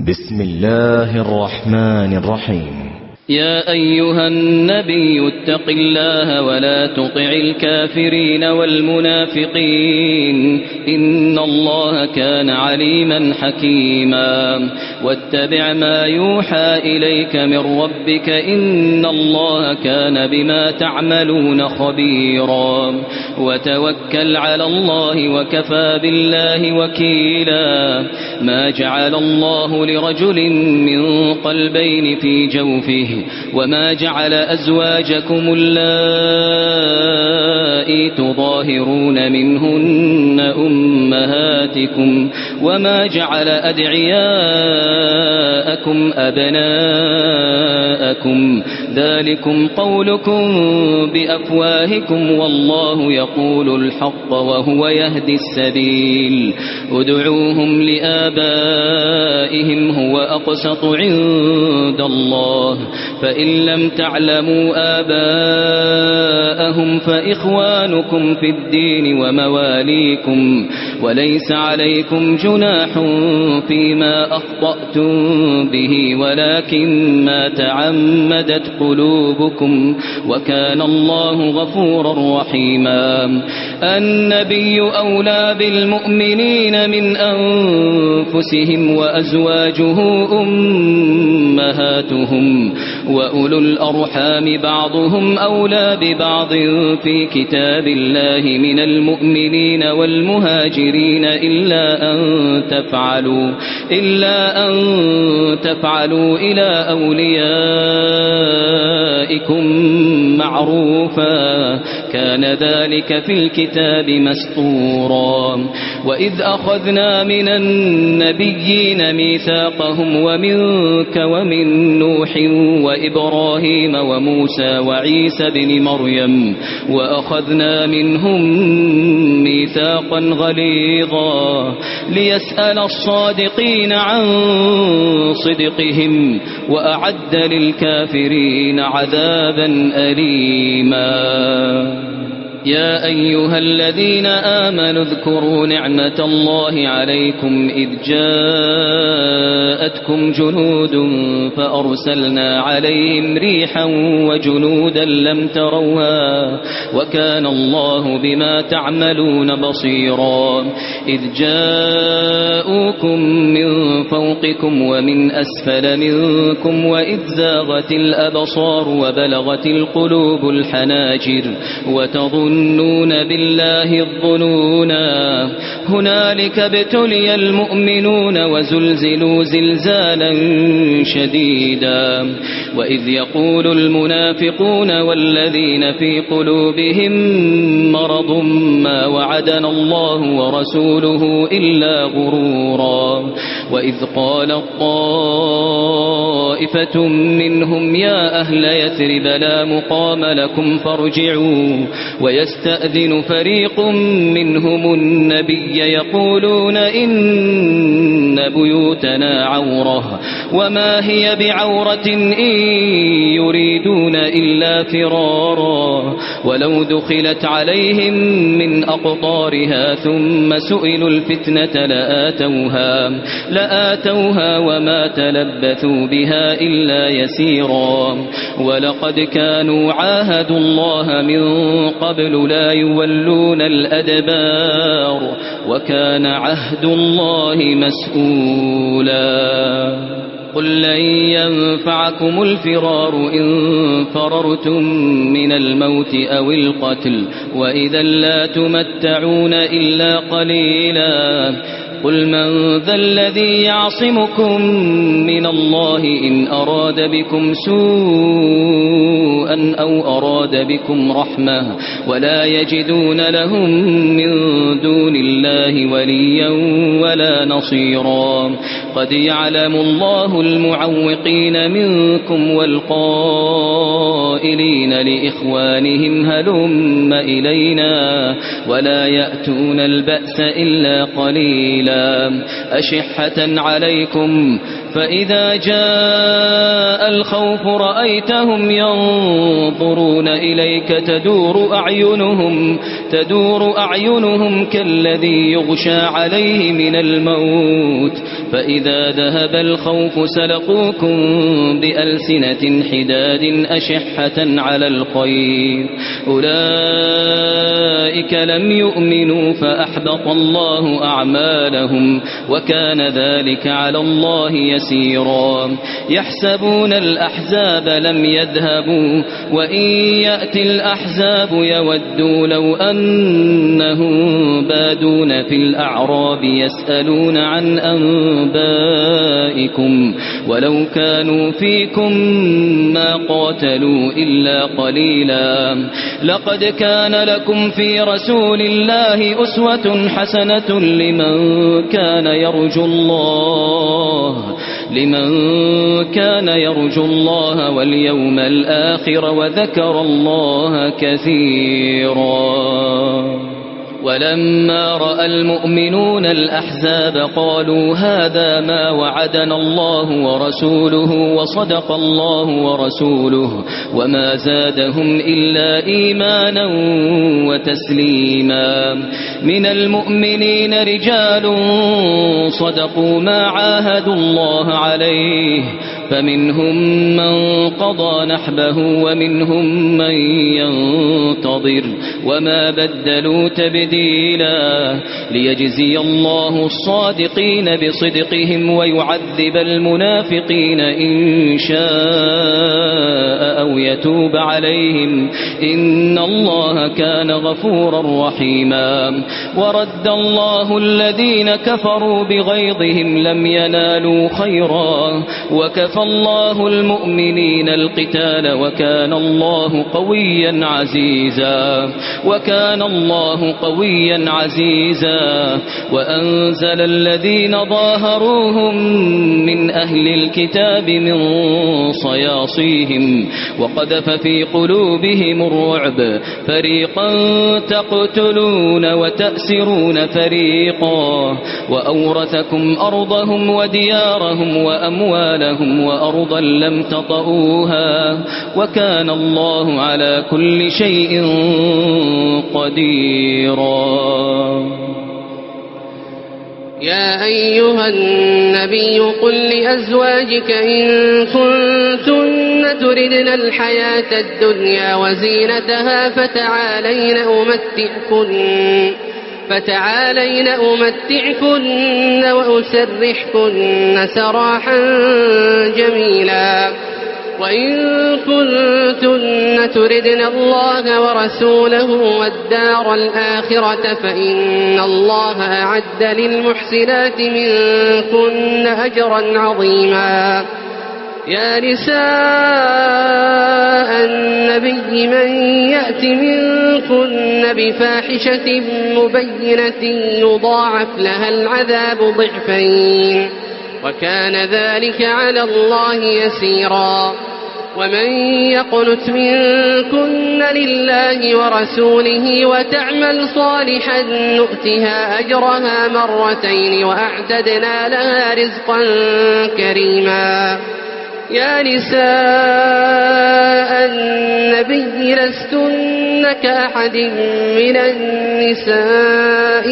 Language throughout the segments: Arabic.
بسم الله الرحمن الرحيم. يا أيها النبي اتق الله ولا تطع الكافرين والمنافقين إن الله كان عليما حكيما واتبع ما يوحى إليك من ربك إن الله كان بما تعملون خبيرا وتوكل على الله وكفى بالله وكيلا ما جعل الله لرجل من قلبين في جوفه وما جعل أزواجكم اللائي تظاهرون منهن أمهاتكم وما جعل أدعياءكم أبناءكم ذلكم قولكم بأفواهكم والله يقول الحق وهو يهدي السبيل ادعوهم لآبائهم هو أقسط عند الله فإن لم تعلموا آباءهم فإخوانكم في الدين ومواليكم وليس عليكم جناح فيما أخطأتم به ولكن ما تعمدت قلوبكم وكان الله غفورا رحيما النبي أولى بالمؤمنين من أنفسهم وأزواجه أمهاتهم وأولو الأرحام بعضهم أولى ببعض في كتاب الله من المؤمنين والمهاجرين إلا أن تفعلوا إلى أوليائكم معروفا كان ذلك في الكتاب مسطورا وإذ أخذنا من النبيين ميثاقهم ومنك ومن نوح وإبراهيم وموسى وعيسى بن مريم وأخذنا منهم ميثاقا غليظا ليسأل الصادقين عن صدقهم وأعد للكافرين عذابا أليما يا أيها الذين آمنوا اذكروا نعمة الله عليكم إذ جاءتكم جنود فأرسلنا عليهم ريحا وجنودا لم تروها وكان الله بما تعملون بصيرا إذ جاءوكم من فوقكم ومن أسفل منكم وإذ زاغت الأبصار وبلغت القلوب الحناجر وتظنون بالله الظنونا هنالك ابتلي المؤمنون وزلزلوا زلزالا شديدا وإذ يقول المنافقون والذين في قلوبهم مرض ما وعدنا الله ورسوله إلا غرورا وإذ قال طائفة منهم يا أهل يثرب لا مقام لكم فارجعوا ويستأذن فريق منهم النبي يقولون إن بيوتنا عورة وما هي بعورة إن يريدون إلا فرارا ولو دخلت عليهم من أقطارها ثم سئلوا الفتنة لآتوها وما تلبثوا بها إلا يسيرا ولقد كانوا عاهدوا الله من قبل لا يولون الأدبار وكان عهد الله مسؤولا قل لن ينفعكم الفرار إن فررتم من الموت أو القتل وإذا لا تمتعون إلا قليلا قل من ذا الذي يعصمكم من الله إن أراد بكم سوءا أو أراد بكم رحمة ولا يجدون لهم من دون الله وليا ولا نصيرا قد يعلم الله المعوقين منكم والقائلين قائلين لإخوانهم هلم إلينا ولا يأتون البأس إلا قليلا أشحة عليكم فإذا جاء الخوف رأيتهم ينظرون إليك تدور أعينهم كالذي يغشى عليه من الموت فإذا ذهب الخوف سلقوكم بألسنة حداد أشحة على الخير أولئك لم يؤمنوا فأحبط الله أعمالهم وكان ذلك على الله يسيرا يحسبون الأحزاب لم يذهبوا وإن يأتي الأحزاب يودوا لو أنهم بادون في الأعراب يسألون عن أنبائكم ولو كانوا فيكم ما قاتلوا إلا قليلا لقد كان لكم في رسول الله أسوة حسنة لمن كان يرجو الله واليوم الآخر وذكر الله كثيرا ولما رأى المؤمنون الأحزاب قالوا هذا ما وعدنا الله ورسوله وصدق الله ورسوله وما زادهم إلا إيمانا وتسليما من المؤمنين رجال صدقوا ما عاهدوا الله عليه فمنهم من قضى نحبه ومنهم من ينتظر وما بدلوا تبديلا ليجزي الله الصادقين بصدقهم ويعذب المنافقين إن شاء أو يتوب عليهم إن الله كان غفورا رحيما ورد الله الذين كفروا بغيظهم لم ينالوا خيرا وكفى الله المؤمنين القتال وكان الله قويا عزيزا وأنزل الذين ظاهروهم من أهل الكتاب من صياصيهم وقذف في قلوبهم الرعب فريقا تقتلون وتأسرون فريقا وأورثكم أرضهم وديارهم وأموالهم وأرضا لم تطئوها وكان الله على كل شيء قديرا يا أيها النبي قل لأزواجك إن كنتن تردن الحياة الدنيا وزينتها فتعالين أمتعكن وأسرحكن سراحا جميلا وإن كنتن تردن الله ورسوله والدار الآخرة فإن الله أعد للمحسنات منكن أجرا عظيما يا نساء النبي من يأت منكن بفاحشة مبينة يضاعف لها العذاب ضعفين وكان ذلك على الله يسيرا ومن يقنت منكن لله ورسوله وتعمل صالحا نؤتها أجرها مرتين وأعتدنا لها رزقا كريما يا نساء النبي لستن كأحد من النساء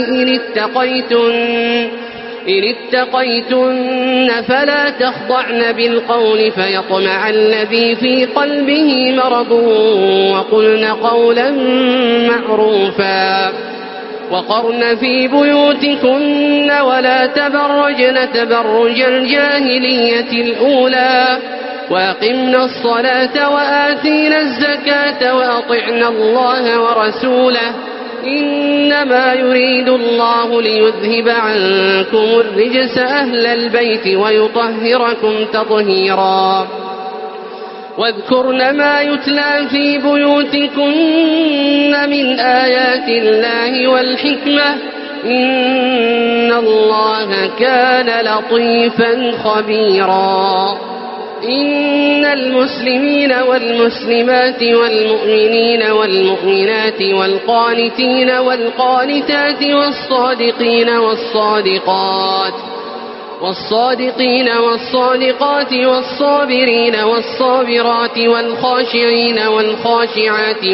إن اتقيتن فلا تخضعن بالقول فيطمع الذي في قلبه مرض وقلن قولا معروفا وقرن في بيوتكن ولا تبرجن تبرج الجاهلية الأولى وأقمنا الصلاة وآتينا الزكاة وأطعنا الله ورسوله إنما يريد الله ليذهب عنكم الرجس أهل البيت ويطهركم تطهيرا واذكرن ما يتلى في بيوتكن من آيات الله والحكمة إن الله كان لطيفا خبيرا إن المسلمين والمسلمات والمؤمنين والمؤمنات والقانتين والقانتات والصادقين والصادقات والصابرين والصابرات والخاشعين والخاشعات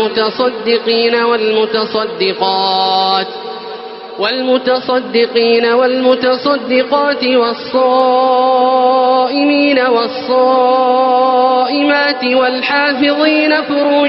والمتصدقين والمتصدقات والصائمين والصائمات والحافظين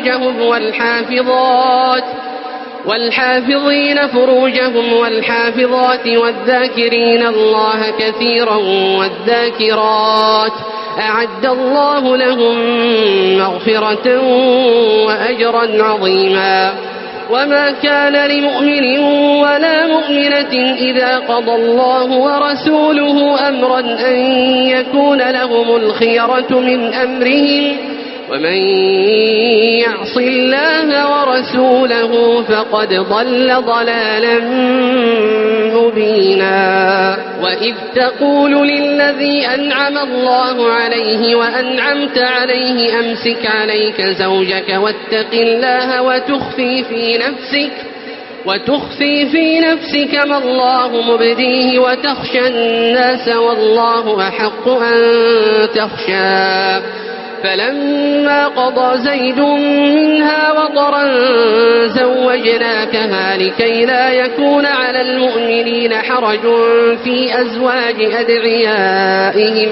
فروجهم والحافظات والذاكرين الله كثيرا والذاكرات أعد الله لهم مغفرة وأجرا عظيما. وما كان لمؤمن ولا مؤمنة إذا قضى الله ورسوله أمرا أن يكون لهم الخيرة من أمرهم ومن يعص الله ورسوله فقد ضل ضلالا مبينا. وإذ تقول للذي أنعم الله عليه وأنعمت عليه أمسك عليك زوجك واتق الله وتخفي في نفسك ما الله مبديه وتخشى الناس والله أحق أن تخشاه. فلما قضى زيد منها وطرا زوجناكها لكي لا يكون على المؤمنين حرج في أزواج أدعيائهم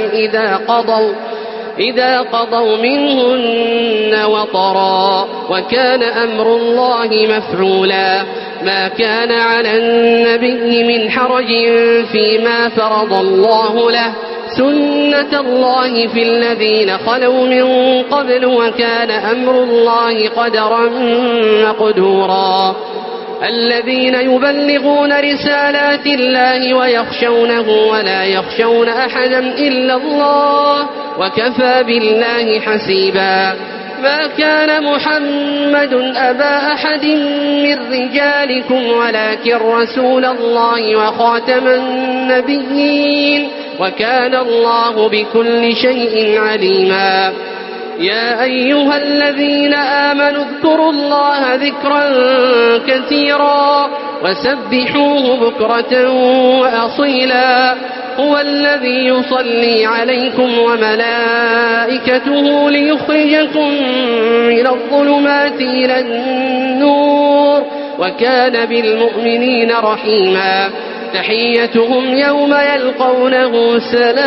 إذا قضوا منهن وطرا وكان أمر الله مفعولا. ما كان على النبي من حرج فيما فرض الله له سنة الله في الذين خلوا من قبل وكان أمر الله قدرا مقدورا. الذين يبلغون رسالات الله ويخشونه ولا يخشون أحدا إلا الله وكفى بالله حسيبا. ما كان محمد أبا أحد من رجالكم ولكن رسول الله وخاتم النبيين وكان الله بكل شيء عليما. يا أيها الذين آمنوا اذكروا الله ذكرا كثيرا وسبحوه بكرة وأصيلا. هو الذي يصلي عليكم وملائكته ليخرجكم من الظلمات إلى النور وكان بالمؤمنين رحيما. تحيتهم يوم يلقونه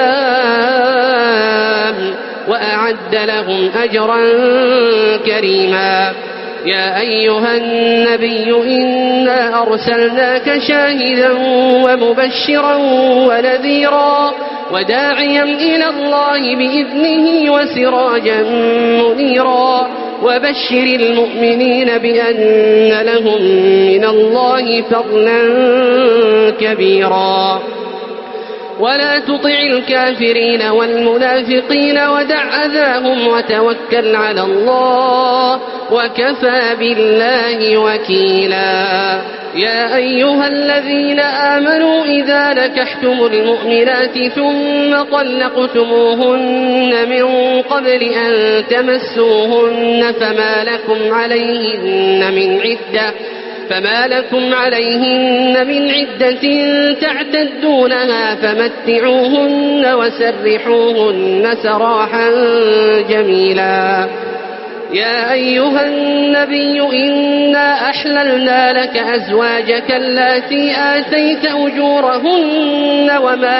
سلام وأعد لهم أجرا كريما. يا أيها النبي إنا أرسلناك شاهدا ومبشرا ونذيرا وداعيا إلى الله بإذنه وسراجا منيرا. وبشر المؤمنين بأن لهم من الله فضلا كبيرا. ولا تطع الكافرين والمنافقين ودع أذاهم وتوكل على الله وكفى بالله وكيلا. يا أيها الذين آمنوا إذا نكحتم المؤمنات ثم طلقتموهن من قبل أن تمسوهن فما لكم عليهن من عدة تعتدونها فمتعوهن وسرحوهن سراحا جميلا. يا أيها النبي إنا أحللنا لك أزواجك اللاتي آتيت أجورهن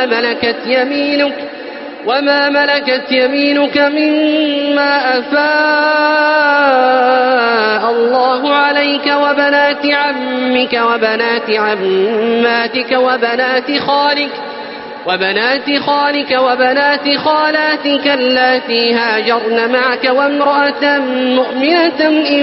وما ملكت يمينك مما أفاء الله عليك وبنات عمك وبنات عماتك وبنات خالك وبنات خالاتك اللاتي هاجرن معك وامرأة مؤمنة إن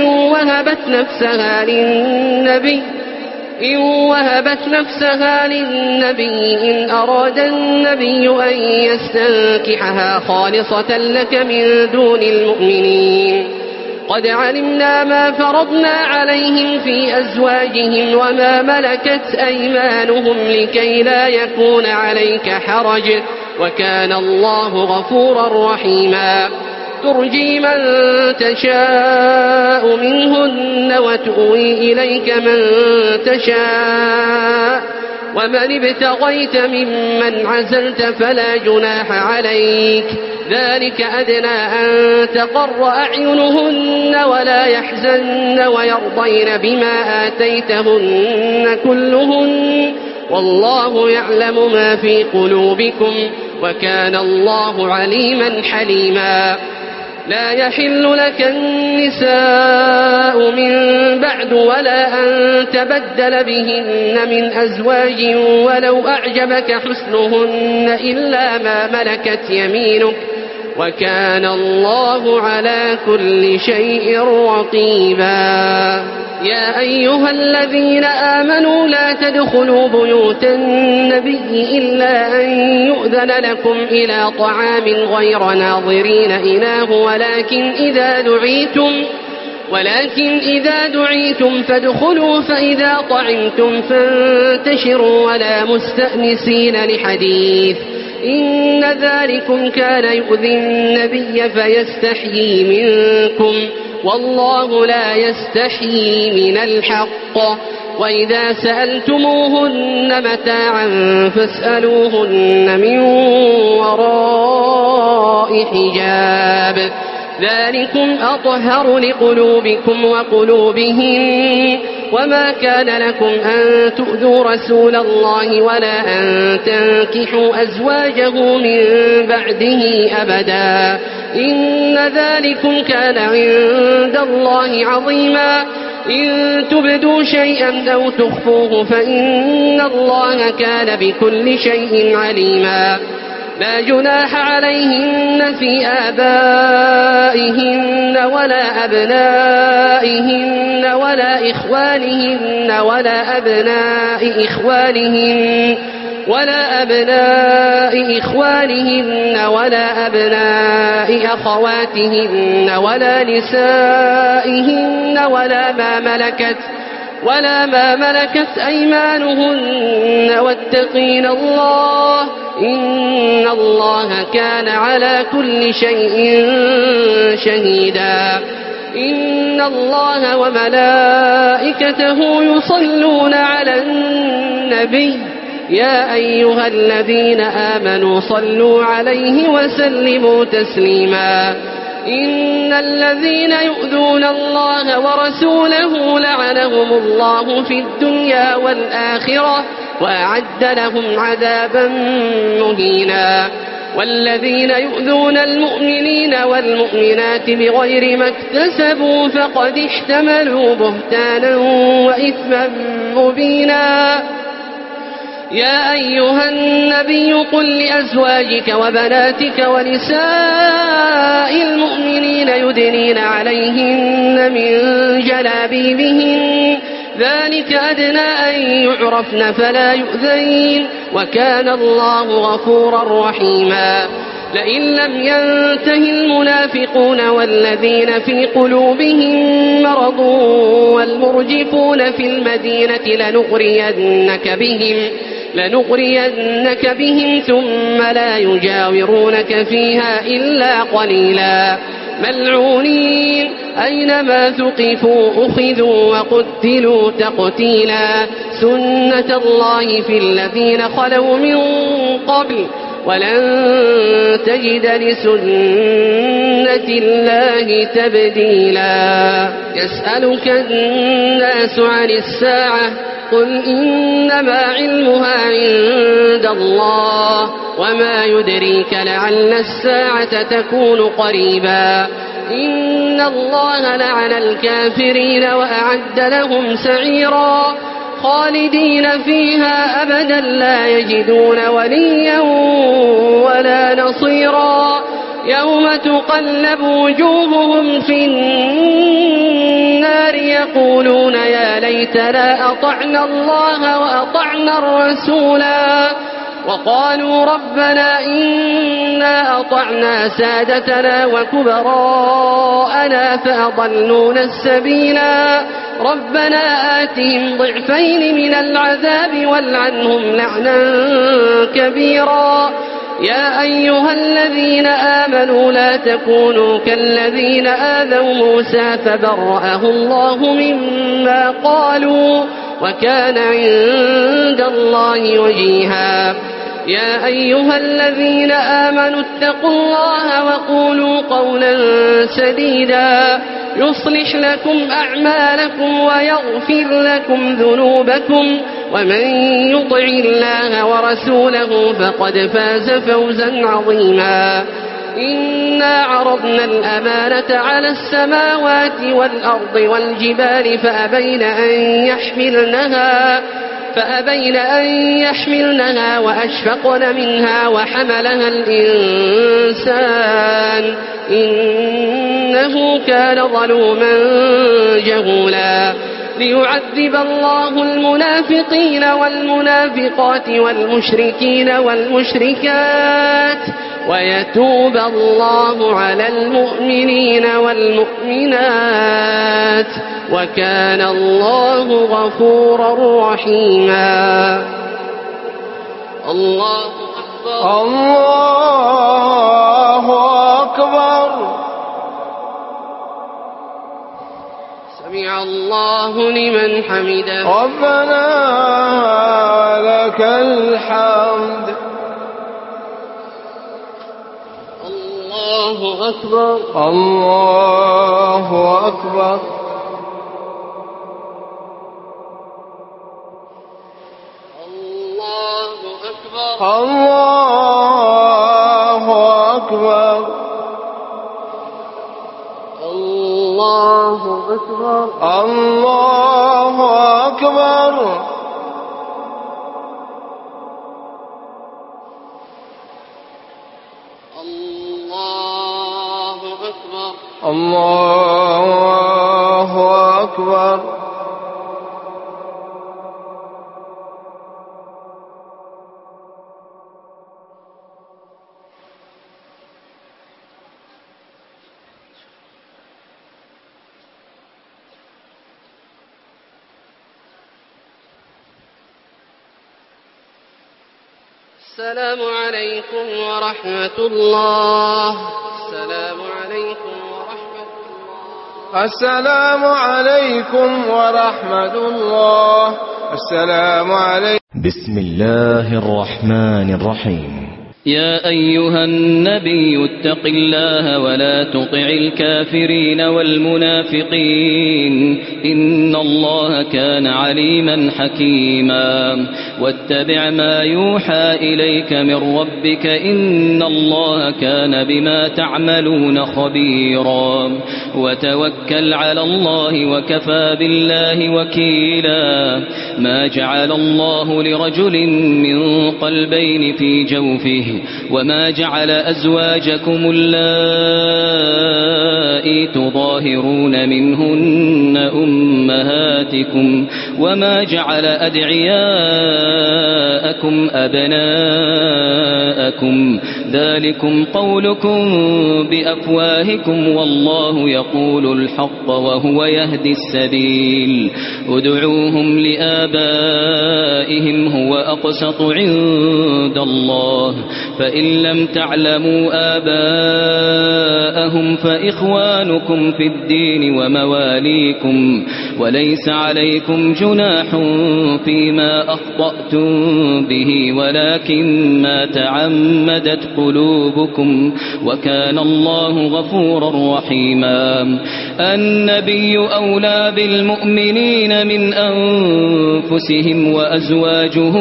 وهبت نفسها للنبي إن أراد النبي أن يستنكحها خالصة لك من دون المؤمنين. قد علمنا ما فرضنا عليهم في أزواجهم وما ملكت أيمانهم لكي لا يكون عليك حرج وكان الله غفورا رحيما ترجي من تشاء منهن وتؤوي إليك من تشاء ومن ابتغيت ممن عزلت فلا جناح عليك ذلك أدنى أن تقر أعينهن ولا يحزن ويرضين بما آتيتهن كلهن والله يعلم ما في قلوبكم وكان الله عليما حليما لا يحل لك النساء من بعد ولا أن تبدل بهن من أزواج ولو أعجبك حسنهن إلا ما ملكت يمينك وكان الله على كل شيء رقيبا يا أيها الذين آمنوا لا تدخلوا بيوت النبي إلا أن يؤذن لكم إلى طعام غير ناظرين إناه ولكن إذا دعيتم فادخلوا فإذا طعمتم فانتشروا ولا مستأنسين لحديث إن ذلكم كان يؤذي النبي فيستحيي منكم والله لا يستحيي من الحق وإذا سألتموهن متاعا فاسألوهن من وراء حجاب ذلكم أطهر لقلوبكم وقلوبهم وما كان لكم أن تؤذوا رسول الله ولا أن تنكحوا أزواجه من بعده أبدا إن ذلكم كان عند الله عظيما إن تبدوا شيئا أو تخفوه فإن الله كان بكل شيء عليما لا جناح عليهن في آبائهن ولا أبنائهن ولا إخوانهن ولا أبناء إخوانهن ولا أبناء أخواتهن ولا نسائهن ولا ما ملكت أيمانهن واتقين الله إن الله كان على كل شيء شهيدا إن الله وملائكته يصلون على النبي يا أيها الذين آمنوا صلوا عليه وسلموا تسليما إن الذين يؤذون الله ورسوله لعنهم الله في الدنيا والآخرة وأعد لهم عذابا مهينا والذين يؤذون المؤمنين والمؤمنات بغير ما اكتسبوا فقد احتملوا بهتانا وإثما مبينا يا أيها النبي قل لأزواجك وبناتك ونساء المؤمنين يدنين عليهن من جلابيبهن ذلك أدنى أن يعرفن فلا يؤذين وكان الله غفورا رحيما لئن لم ينته المنافقون والذين في قلوبهم مرض والمرجفون في المدينة لنغرينك بهم ثم لا يجاورونك فيها إلا قليلا ملعونين أينما ثقفوا أخذوا وقتلوا تقتيلا سنة الله في الذين خلوا من قبل ولن تجد لسنة الله تبديلا يسألك الناس عن الساعة قل إنما علمها عند الله وما يدريك لعل الساعة تكون قريبا إن الله لعن الكافرين وأعد لهم سعيرا خالدين فيها أبدا لا يجدون وليا ولا نصيرا يوم تقلب وجوههم في النار يقولون يا ليتنا أطعنا الله وأطعنا الرسولا وقالوا ربنا إنا أطعنا سادتنا وكبراءنا فأضلونا السبيلا ربنا آتهم ضعفين من العذاب والعنهم لعنا كبيرا يا أيها الذين آمنوا لا تكونوا كالذين آذوا موسى فبرأه الله مما قالوا وكان عند الله وجيها يا أيها الذين آمنوا اتقوا الله وقولوا قولا سديدا يصلح لكم أعمالكم ويغفر لكم ذنوبكم ومن يطع الله ورسوله فقد فاز فوزا عظيما إنا عرضنا الأمانة على السماوات والأرض والجبال فأبين أن يحملنها وأشفقن منها وحملها الإنسان إنه كان ظلوما جهولا ليعذب الله المنافقين والمنافقات والمشركين والمشركات ويتوب الله على المؤمنين والمؤمنات وكان الله غفورا رحيما الله أكبر الله أكبر سمع الله لمن حمده ربنا لك الحمد الله أكبر الله أكبر الله أكبر الله أكبر الله أكبر الله أكبر الله أكبر الله أكبر السلام عليكم ورحمة الله السلام عليكم ورحمة الله السلام عليكم ورحمة الله السلام عليكم. بسم الله الرحمن الرحيم. يا أيها النبي اتق الله ولا تطع الكافرين والمنافقين إن الله كان عليما حكيما واتبع ما يوحى إليك من ربك إن الله كان بما تعملون خبيرا وتوكل على الله وكفى بالله وكيلا ما جعل الله لرجل من قلبين في جوفه وما جعل أزواجكم اللائي تظاهرون منهن أمهاتكم وما جعل أدعياءكم أبناءكم ذلكم قولكم بأفواهكم والله يقول الحق وهو يهدي السبيل ادعوهم لآبائهم هو أقسط عند الله فإن لم تعلموا آباءهم فإخوانكم في الدين ومواليكم وليس عليكم جناح فيما أخطأتم به ولكن ما تعمدت قلوبكم وكان الله غفورا رحيما النبي أولى بالمؤمنين من أنفسهم وأزواجه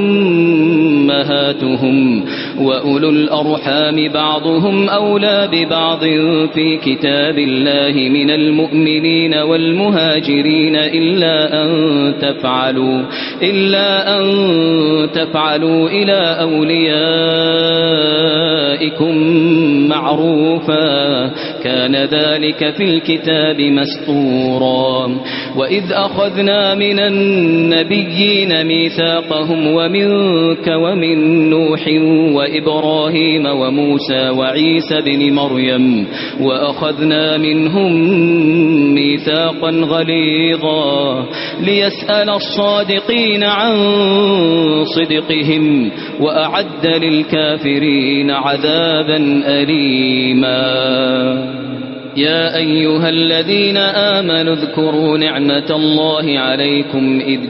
أمهاتهم وأولو الأرحام بعضهم أولى ببعض في كتاب الله من المؤمنين والمهاجرين إلا أن تفعلوا إلى أوليائكم معروفا كان ذلك في الكتاب مسطورا وإذ أخذنا من النبيين ميثاقهم ومنك ومن نوح وإبراهيم وموسى وعيسى بن مريم وأخذنا منهم ميثاقا غليظا ليسأل الصادقين عن صدقهم وأعد للكافرين عذابا أليما يا أيها الذين آمنوا اذكروا نعمة الله عليكم إذ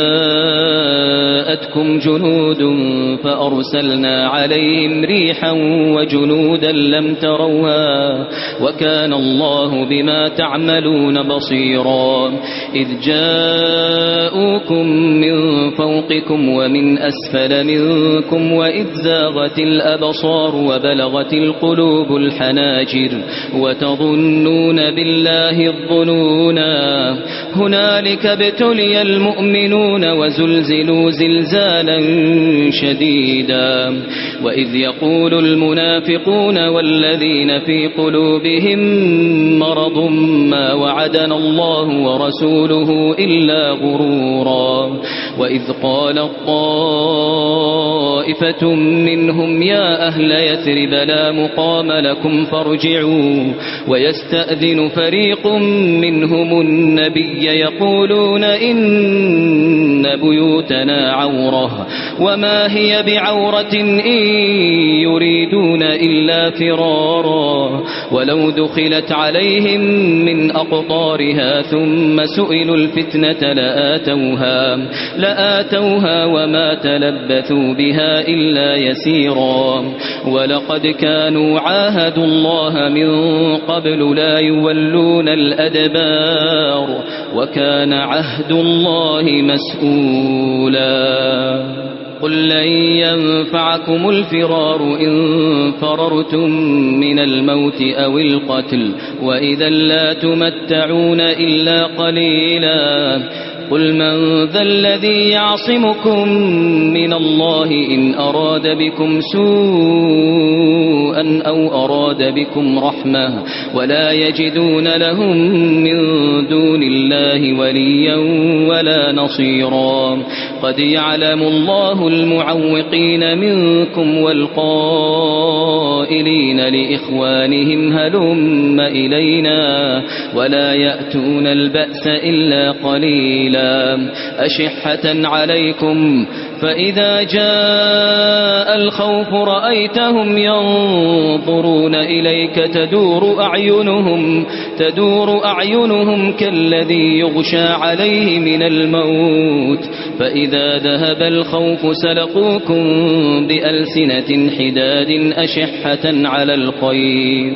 جاءتكم جنود فأرسلنا عليهم ريحا وجنودا لم تروها وكان الله بما تعملون بصيرا إذ جاءوكم من فوقكم ومن أسفل منكم وإذ زاغت الأبصار وبلغت القلوب الحناجر وتظنون بالله الظنونا هنالك ابتلي المؤمنون وزلزلوا زلزالا شديدا وإذ يقول المنافقون والذين في قلوبهم مرض ما وعدنا الله ورسوله إلا غرورا وإذ قال طائفة منهم يا أهل يثرب لا مقام لكم فارجعوا ويستأذن فريق منهم النبي يقولون إن بيوتنا عورة وما هي بعورة إن يريدون إلا فرارا ولو دخلت عليهم من أقطارها ثم سئلوا الفتنة لآتوها وما تلبثوا بها إلا يسيرا ولقد كانوا عاهدوا الله من قبل لا يولون الأدبار وكان عهد الله مسؤولا قل لن ينفعكم الفرار إن فررتم من الموت أو القتل وإذا لا تمتعون إلا قليلا قل من ذا الذي يعصمكم من الله إن أراد بكم سوءا أو أراد بكم رحمة ولا يجدون لهم من دون الله وليا ولا نصيرا قد يعلم الله المعوقين منكم والقائلين لإخوانهم هلم إلينا ولا يأتون البأس إلا قليلا أشحة عليكم فإذا جاء الخوف رأيتهم ينظرون إليك تدور أعينهم كالذي يغشى عليه من الموت فإذا ذهب الخوف سلقوكم بألسنة حداد أشحة على الخير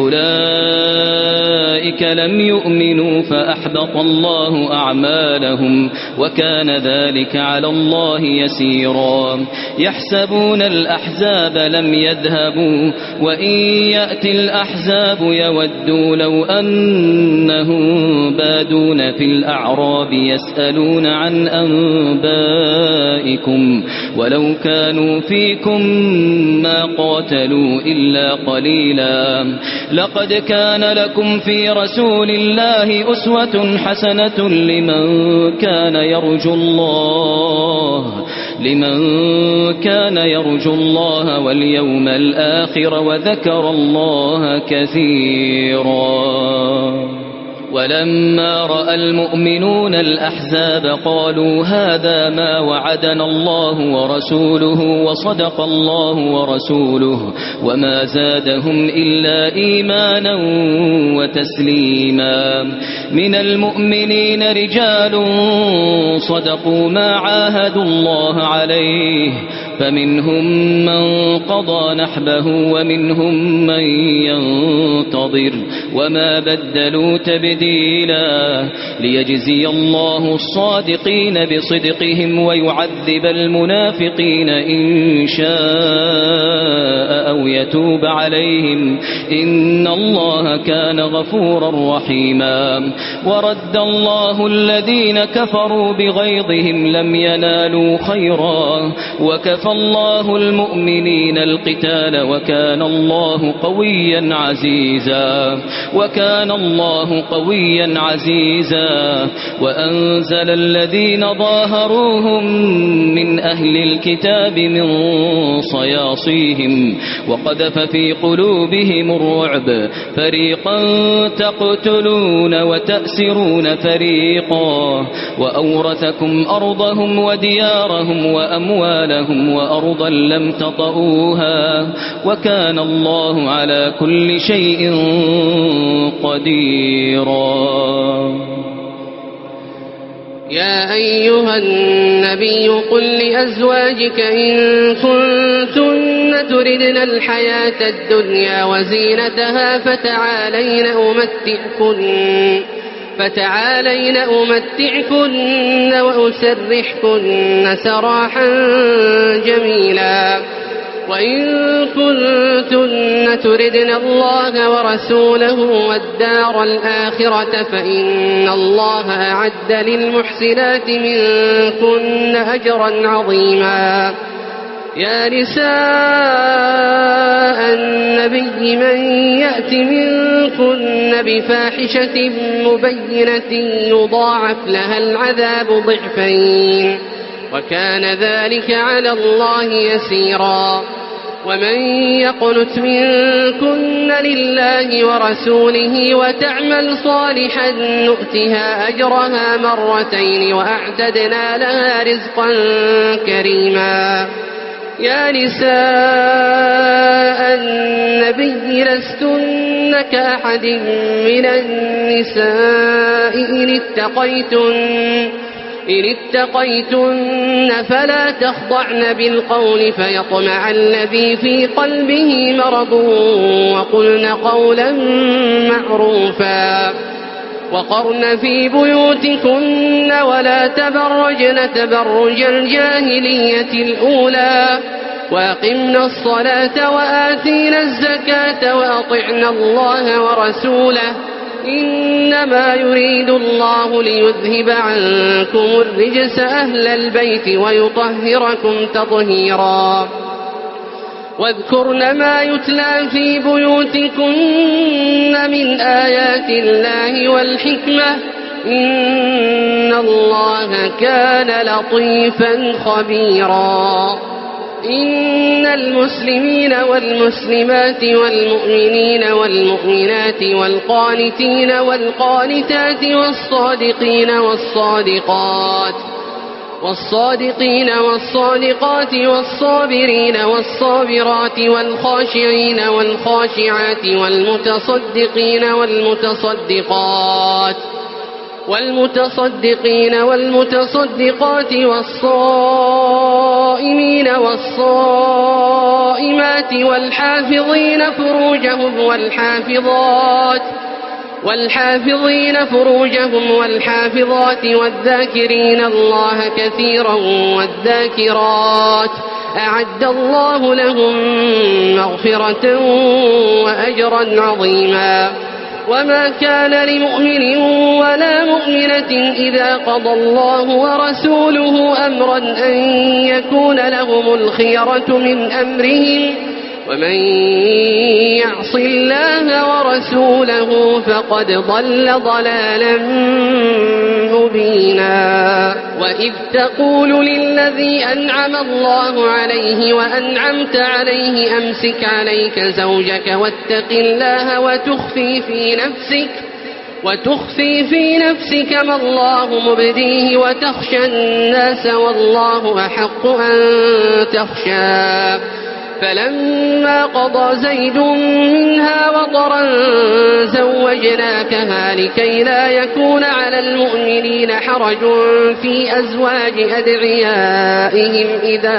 أولئك لم يؤمنوا فأحبط الله أعمالهم وكان ذلك على الله يسيرا يحسبون الأحزاب لم يذهبوا وإن يأتي الأحزاب يودوا لو أنهم بادون في الأعراب يسألون عن أنبائكم ولو كانوا فيكم ما قاتلوا إلا قليلا لقد كان لكم في رسول الله أسوة حسنة لمن كان يرجو الله واليوم الآخر وذكر الله كثيرا ولما رأى المؤمنون الأحزاب قالوا هذا ما وعدنا الله ورسوله وصدق الله ورسوله وما زادهم إلا إيمانا وتسليما من المؤمنين رجال صدقوا ما عاهدوا الله عليه فمنهم من قضى نحبه ومنهم من ينتظر وما بدلوا تبديلا ليجزي الله الصادقين بصدقهم ويعذب المنافقين إن شاء أو يتوب عليهم إن الله كان غفورا رحيما ورد الله الذين كفروا بغيظهم لم ينالوا خيرا وكفى وكفى الله المؤمنين القتال وكان الله قويا عزيزا وأنزل الذين ظاهروهم من أهل الكتاب من صياصيهم وقذف في قلوبهم الرعب فريقا تقتلون وتأسرون فريقا وأورثكم أرضهم وديارهم وأموالهم وأرضا لم تطئوها وكان الله على كل شيء قديرا. يا أيها النبي قل لأزواجك إن كنتن تردن الحياة الدنيا وزينتها فتعالين أمتعكن وأسرحكن سراحا جميلا وإن كنتن تردن الله ورسوله والدار الآخرة فإن الله أعد للمحسنات منكن أجرا عظيما. يا نساء النبي من يأت منكن بفاحشة مبينة يضاعف لها العذاب ضعفين وكان ذلك على الله يسيرا. ومن يقنت منكن لله ورسوله وتعمل صالحا نؤتها أجرها مرتين وأعتدنا لها رزقا كريما. يا نساء النبي لستن كأحد من النساء إن اتقيتن فلا تخضعن بالقول فيطمع الذي في قلبه مرض وقلن قولا معروفا. وقرن في بيوتكن ولا تبرجن تبرج الجاهلية الأولى وأقمنا الصلاة وآتينا الزكاة وأطعنا الله ورسوله إنما يريد الله ليذهب عنكم الرجس أهل البيت ويطهركم تطهيرا. واذكرن ما يتلى في بيوتكن من آيات الله والحكمة إن الله كان لطيفا خبيرا. إن المسلمين والمسلمات والمؤمنين والمؤمنات والقانتين والقانتات والصادقين والصادقات والصابرين والصابرات والخاشعين والخاشعات والمتصدقين والمتصدقات والصائمين والصائمات والحافظين فروجهم والحافظات والذاكرين الله كثيرا والذاكرات أعد الله لهم مغفرة وأجرا عظيما. وما كان لمؤمن ولا مؤمنة إذا قضى الله ورسوله أمرا أن يكون لهم الخيرة من أمرهم ومن يعص الله ورسوله فقد ضل ضلالا مبينا. وإذ تقول للذي أنعم الله عليه وأنعمت عليه أمسك عليك زوجك واتق الله وتخفي في نفسك ما الله مبديه وتخشى الناس والله أحق أن تخشى. فلما قضى زيد منها وطرا زوجناكها لكي لا يكون على المؤمنين حرج في أزواج أدعيائهم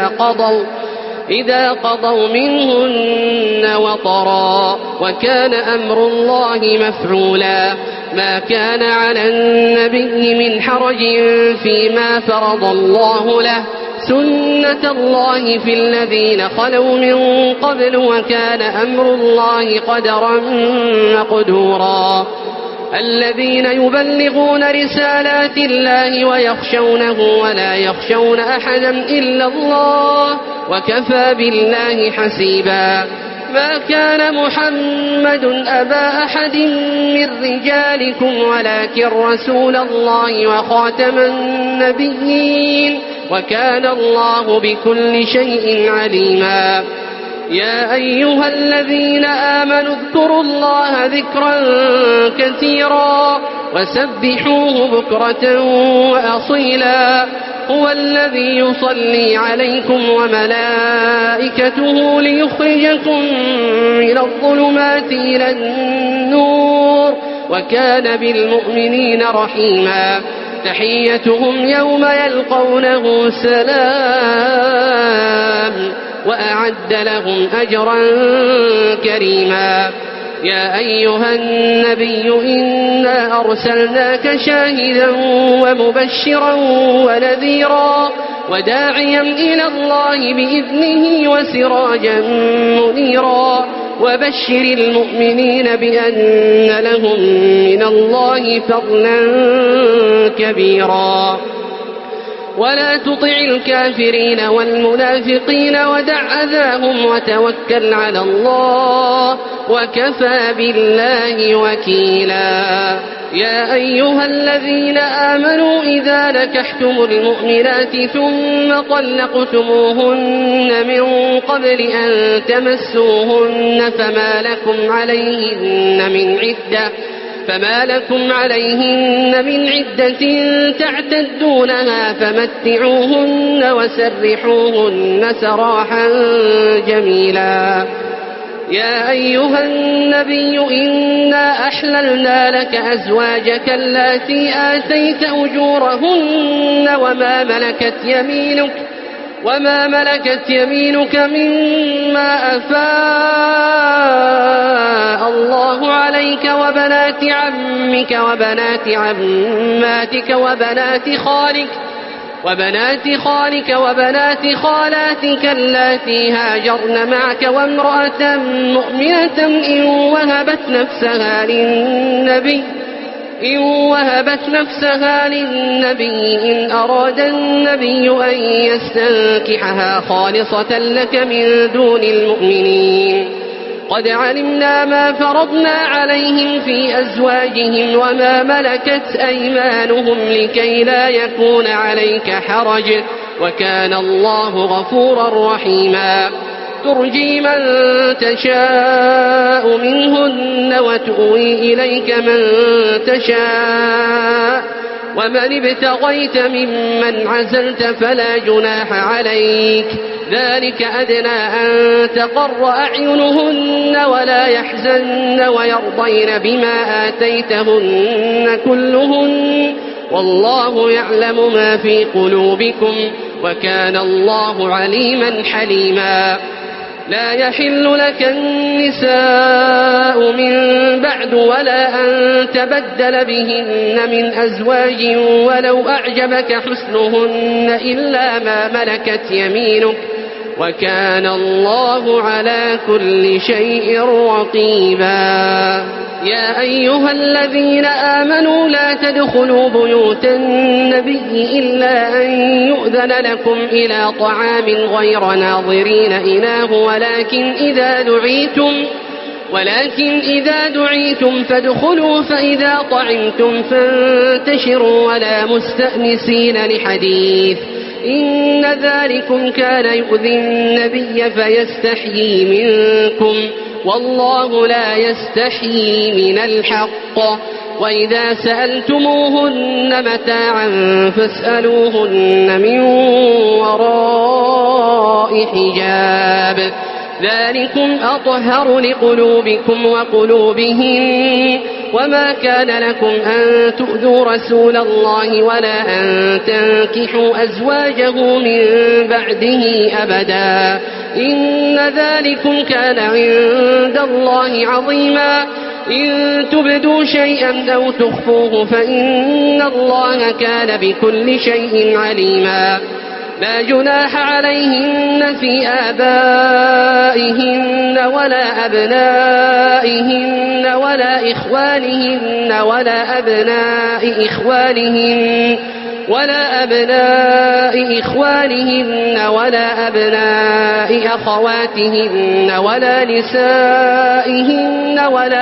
إذا قضوا منهن وطرا وكان أمر الله مفعولا. ما كان على النبي من حرج فيما فرض الله له سنة الله في الذين خلوا من قبل وكان أمر الله قدرا مقدورا. الذين يبلغون رسالات الله ويخشونه ولا يخشون أحدا إلا الله وكفى بالله حسيبا. ما كان محمد أبا أحد من رجالكم ولكن رسول الله وخاتم النبيين وكان الله بكل شيء عليما. يا أيها الذين آمنوا اذكروا الله ذكرا كثيرا وسبحوه بكرة وأصيلا. هو الذي يصلي عليكم وملائكته ليخرجكم من الظلمات إلى النور وكان بالمؤمنين رحيما. تحيتهم يوم يلقونه سلام وأعد لهم أجرا كريما. يا أيها النبي إنا أرسلناك شاهدا ومبشرا ونذيرا وداعيا إلى الله بإذنه وسراجا منيرا وبشر المؤمنين بأن لهم من الله فضلا كبيرا. ولا تطع الكافرين والمنافقين ودع أذاهم وتوكل على الله وكفى بالله وكيلا. يا أيها الذين آمنوا إذا نكحتم المؤمنات ثم طلقتموهن من قبل أن تمسوهن فما لكم عليهن من عدة تعتدونها فمتعوهن وسرحوهن سراحا جميلا. يا أيها النبي إنا أحللنا لك أزواجك اللاتي آتيت أجورهن وما ملكت يمينك مما أفاء الله عليك وبنات عمك وبنات عماتك وبنات خالك وبنات خالاتك اللاتي هاجرن معك وامرأة مؤمنة إن وهبت نفسها للنبي إن أراد النبي أن يستنكحها خالصة لك من دون المؤمنين. قد علمنا ما فرضنا عليهم في أزواجهم وما ملكت أيمانهم لكي لا يكون عليك حرج وكان الله غفورا رحيما. ترجي من تشاء منهن وتؤوي إليك من تشاء ومن ابتغيت ممن عزلت فلا جناح عليك. ذلك أدنى أن تقر أعينهن ولا يحزن ويرضين بما آتيتهن كلهن والله يعلم ما في قلوبكم وكان الله عليما حليما. لا يحل لك النساء من بعد ولا أن تبدل بهن من أزواج ولو أعجبك حسنهن إلا ما ملكت يمينك وكان الله على كل شيء رقيبا. يا أيها الذين آمنوا لا تدخلوا بيوت النبي إلا أن يؤذن لكم إلى طعام غير ناظرين إناه ولكن إذا دعيتم فادخلوا فإذا طعمتم فانتشروا ولا مستأنسين لحديث إن ذلكم كان يؤذي النبي فيستحيي منكم والله لا يستحيي من الحق. وإذا سألتموهن متاعا فاسألوهن من وراء حجاب ذلكم أطهر لقلوبكم وقلوبهم. وما كان لكم أن تؤذوا رسول الله ولا أن تنكحوا أزواجه من بعده أبدا إن ذلكم كان عند الله عظيما. إن تبدوا شيئا أو تخفوه فإن الله كان بكل شيء عليما. لا جناح عليهن في آبائهن ولا أبنائهن ولا إخوانهن إخوانهن ولا أبناء إخوانهن ولا أبناء أخواتهن ولا نسائهن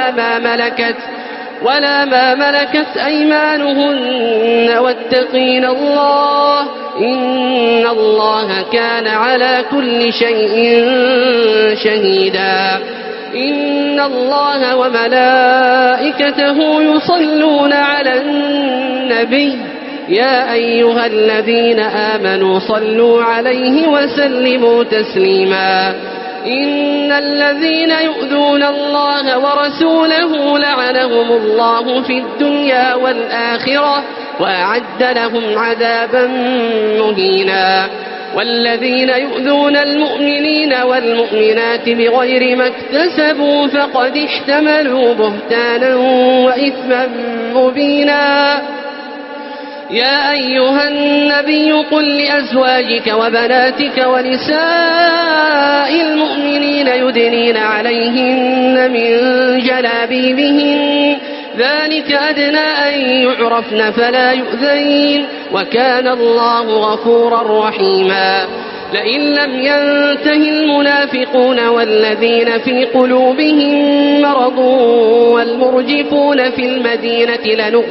ولا ما ملكت أيمانهن واتقين الله إن الله كان على كل شيء شهيدا. إن الله وملائكته يصلون على النبي يا أيها الذين آمنوا صلوا عليه وسلموا تسليما. إن الذين يؤذون الله ورسوله لعنهم الله في الدنيا والآخرة وأعد لهم عذابا مهينا. والذين يؤذون المؤمنين والمؤمنات بغير ما اكتسبوا فقد احتملوا بهتانا وإثما مبينا. يا أيها النبي قل لأزواجك وبناتك ونساء المؤمنين يدنين عليهن من جلابيبهن ذلك أدنى أن يعرفن فلا يؤذين وكان الله غفورا رحيما. لئن لم ينته المنافقون والذين في قلوبهم مرض والمرجفون في المدينة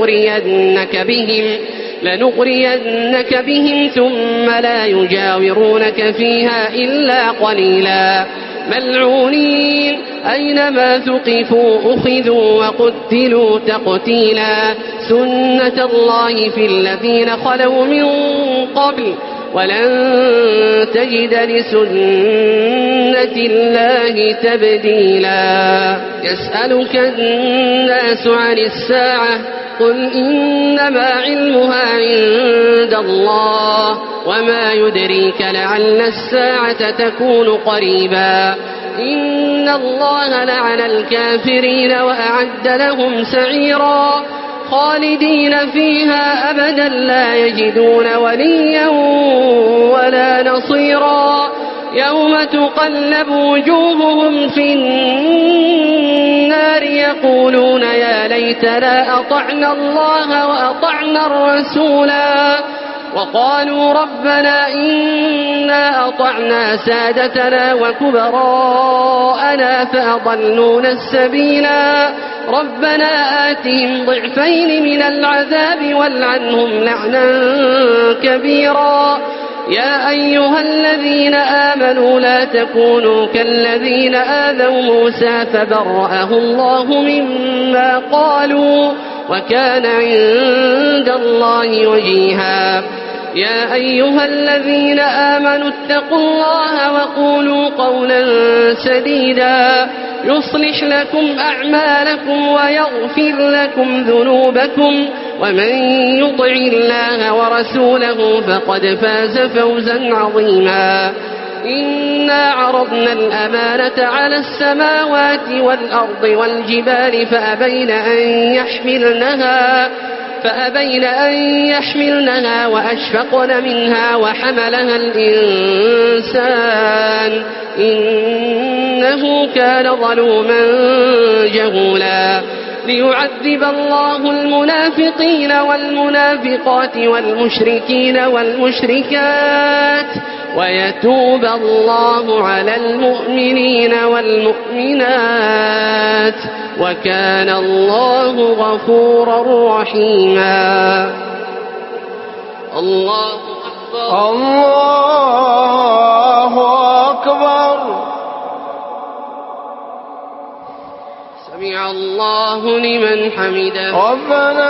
لنغرينك بهم ثم لا يجاورونك فيها إلا قليلا. ملعونين أينما ثقفوا أخذوا وقتلوا تقتيلا. سنة الله في الذين خلوا من قبل ولن تجد لسنة الله تبديلا. يسألك الناس عن الساعة قل إنما علمها عند الله وما يدريك لعل الساعة تكون قريبا. إن الله لعن الكافرين وأعد لهم سعيرا خالدين فيها أبدا لا يجدون وليا ولا نصيرا. يوم تقلب وجوههم في النار يقولون يا ليتنا أطعنا الله وأطعنا الرسولا وقالوا ربنا إنا أطعنا سادتنا وكبراءنا فأضلونا السبيلا. ربنا آتهم ضعفين من العذاب والعنهم لعنا كبيرا. يا أيها الذين آمنوا لا تكونوا كالذين آذوا موسى فبرأه الله مما قالوا وكان عند الله وجيها. يا أيها الذين آمنوا اتقوا الله وقولوا قولا سديدا يصلح لكم أعمالكم ويغفر لكم ذنوبكم ومن يطع الله ورسوله فقد فاز فوزا عظيما. إنا عرضنا الأمانة على السماوات والأرض والجبال فأبين أن يحملنها وأشفقن منها وحملها الإنسان إنه كان ظلوما جهولا. ليعذب الله المنافقين والمنافقات والمشركين والمشركات ويتوب الله على المؤمنين والمؤمنات وكان الله غفورا رحيما. الله أكبر. الله أكبر. سمع الله لمن حمده. ربنا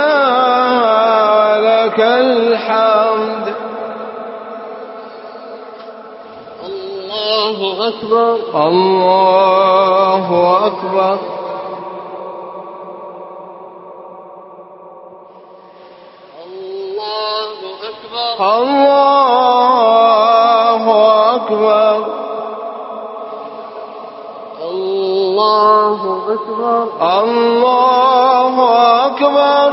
لك الحمد. الله أكبر. الله أكبر. الله أكبر. الله أكبر. الله أكبر. الله أكبر.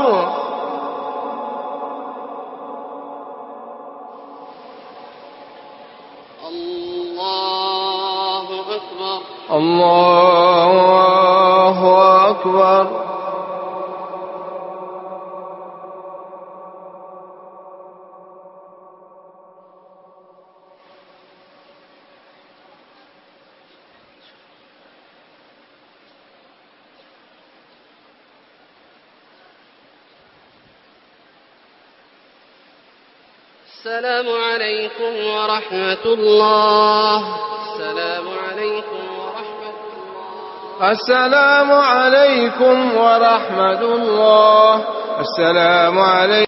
الله أكبر. الله أكبر. السلام عليكم ورحمة الله. السلام عليكم ورحمة الله. السلام عليكم ورحمة الله. السلام عليكم.